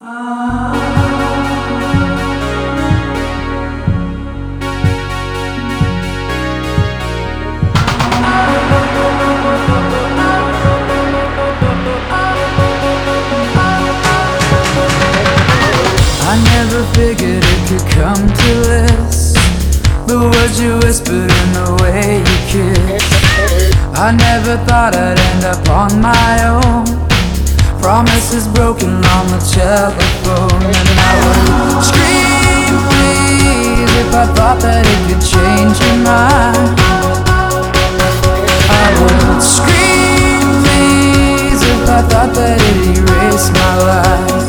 I never figured it could come to this, the words you whispered and the way you kissed. I never thought I'd end up on my own, promises broken on the telephone. And I would scream please if I thought that it could change your mind. I would scream please if I thought that it'd erase my life.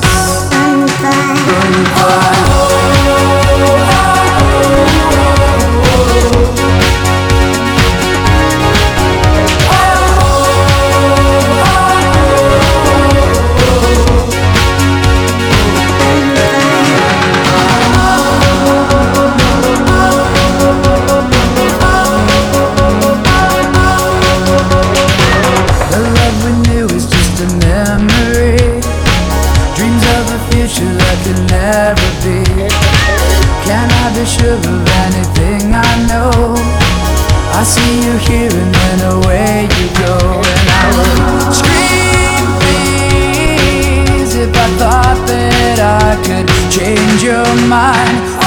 Never be. Can I be sure of anything I know? I see you here and then away you go. And I would scream please if I thought that I could change your mind.